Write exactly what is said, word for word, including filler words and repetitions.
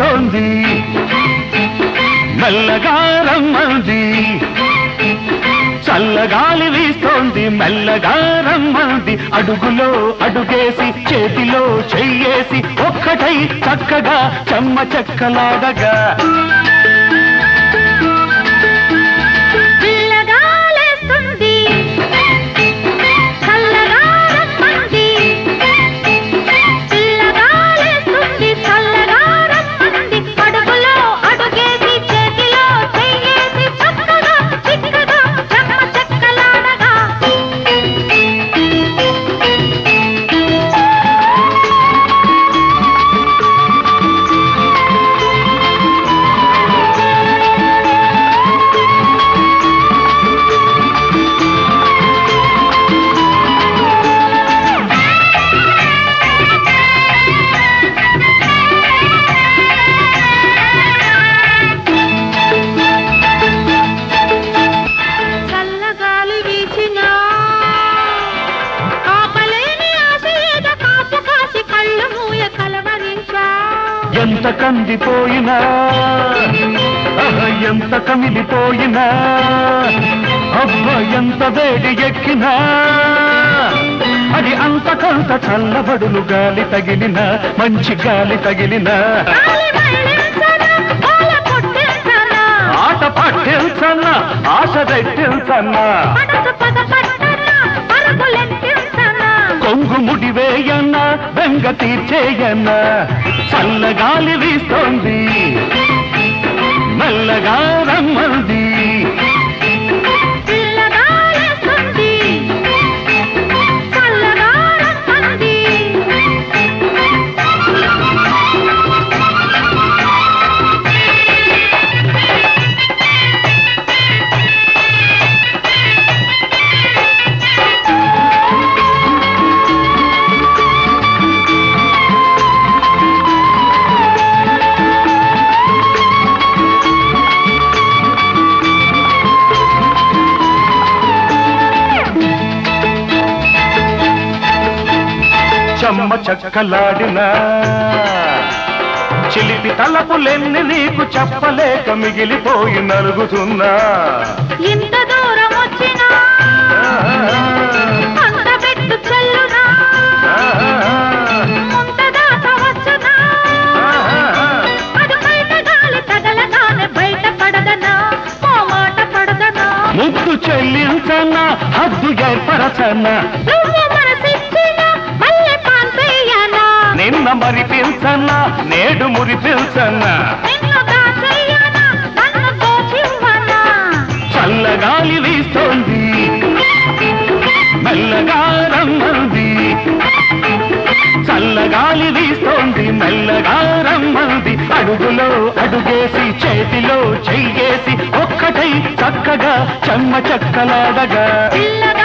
వీస్తోంది మెల్లగా రమ్మంది చల్లగాలి వీస్తోంది మెల్లగా రమ్మంది అడుగులో అడుగేసి చేతిలో చెయ్యేసి ఒక్కటై చక్కగా చెమ్మ చెక్కలాడగా ఎంత కందిపోయినా ఎంత కమిలిపోయినా అబ్బ ఎంత వేడి ఎక్కినా అది అంతకంత చల్లబడులు గాలి తగిలిన మంచి గాలి తగిలిన ఆట పట్టించన్న ఆశ పెట్టించన్న కొంగు ముడివేయన్న బెంగ తీర్చేయన్న చల్లగాలి వీస్తోంది మెల్లగా రమ్మంది చెమ్మ చక్కలాడిన చిలిపి తలపులెన్ని నీకు చెప్పలేక మిగిలిపోయి నలుగుతున్నా ఇంత దూరం వచ్చినా అంత పెట్టు చల్లునా ముంత దాకా వచ్చునా అది బయట గాలి తగలగానే బయట పడదనా ఓ మాట పడదనా ముద్దు చెల్లించన్నా హద్దు ఏర్పరచన్నా నిన్న మరి పిల్చన్నా నేడు మురి పిల్చన్నా చల్లగాలి వీస్తోంది మెల్లగా రమ్మంది చల్లగాలి వీస్తోంది మెల్లగా రమ్మంది అడుగులో అడుగేసి చేతిలో చెయ్యేసి ఒక్కటై చక్కగా చెమ్మ చెక్కలాడగా